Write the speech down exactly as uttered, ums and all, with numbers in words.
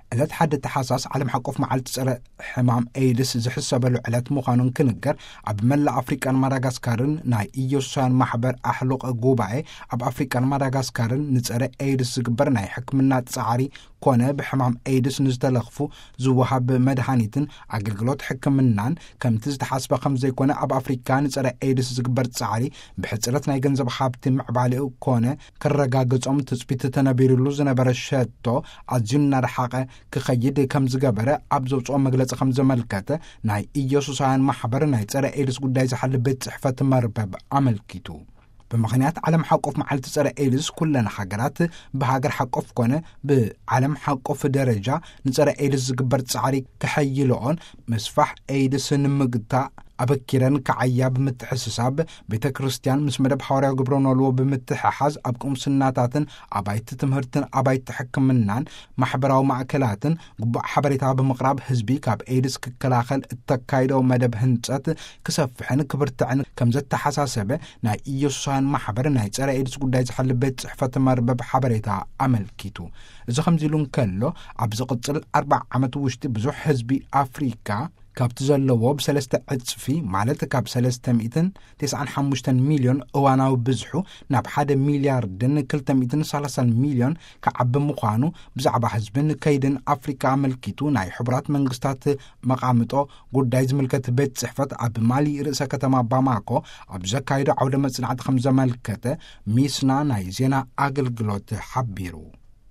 ዕለት ሓደ ተሓሳስ ዓለም ሓቆፍ መዓልቲ ፀረ ሕማም ኤድስ ዝሕሰበሉ ዕለት ምዃኑን ክንገር ኣብ መላእ ኣፍሪቃን ማዳጋስካርን ናይ ኢየሱሳውያን ማሕበር ኣሕሉቕ ጉባኤ ኣብ ኣፍሪቃን ማዳጋስካርን ንፀረ ኤድስ ዝግበር ናይ ሕክምና ጻዕሪ ኮነ ብሕማም ኤድስ ንዝተለኽፉ ዝወሃብ መድሃኒትን ኣገልግሎት ሕክምናን ከምቲ ዝተሓስበ ከም ዘይኮነ ኣብ ኣፍሪካ ንፀረ ኤድስ ዝግበር ጻዕሪ ብሕፅረት ናይ ገንዘብ ሃብቲ ምዕባልኡ ኮነ ከረጋገጾም ትፅቢት ተነቢሩሉ ዝነበረ ሸቶ ኣዝዩ እናረሓቐ ክኸይድ ከም ዝገበረ ኣብ ዘውፅኦ መግለፂ ከም ዘመልከተ ናይ ኢየሱሳውያን ማሕበር ናይ ፀረ ኤድስ ጉዳይ ዝሓልፍ ቤት ፅሕፈት መርበብ ኣመልኪቱ። ብምኽንያት ዓለም ሓቆፍ መዓልቲ ፀረ ኤድስ ኩለን ሃገራት ብሃገር ሓቆፍ ኮነ ብዓለም ሓቆፍ ደረጃ ንፀረ ኤድስ ዝግበር ጻዕሪ ክሐይልኦን ምስፋሕ ኤድስ ንምግታእ ኣበኪረን ከዓያ ብምትሕስሳብ ቤተ ክርስቲያን ምስ መደብ ሓዋርያዊ ግብረ ነልዎ ብምትሕሓዝ ኣብ ቅምስናታትን ኣባይቲ ትምህርትን ኣባይቲ ሕክምናን ማሕበራዊ ማእከላትን ግቡእ ሓበሬታ ብምቕራብ ህዝቢ ካብ ኤድስ ክከላኸል እተካይዶ መደብ ህንፀት ክሰፍሕን ክብርትዕን ከም ዘተሓሳሰበ ናይ ኢየሱሳውያን ማሕበር ናይ ፀረ ኤድስ ጉዳይ ዝሓልፍ ቤት ፅሕፈት መርበብ ሓበሬታ ኣመልኪቱ። እዚ ከምዚ ኢሉ እንከሎ ኣብ ዝቕፅል ኣርባዕ ዓመት ውሽጢ ብዙሕ ህዝቢ ኣፍሪካ ካብቲ ዘለዎ ብሰለስተ ዕፅፊ ማለት ካብ ሰለስተ ሚእትን ትስዓን ሓሙሽተን ሚልዮን እዋናዊ ብዝሑ ናብ ሓደ ሚልያርድን ክልተ ሚእትን ሰላሳን ሚልዮን ከዓቢ ምዃኑ ብዛዕባ ህዝብን ከይድን ኣፍሪካ ኣመልኪቱ ናይ ሕቡራት መንግስታት መቃምጦ ጉዳይ ዝምልከት ቤት ፅሕፈት ኣብ ማሊ ርእሰ ከተማ ባማኮ ኣብ ዘካይዶ ዓውደ መጽናዕቲ ከም ዘመልከተ ሚስና ናይ ዜና ኣገልግሎት ሓቢሩ።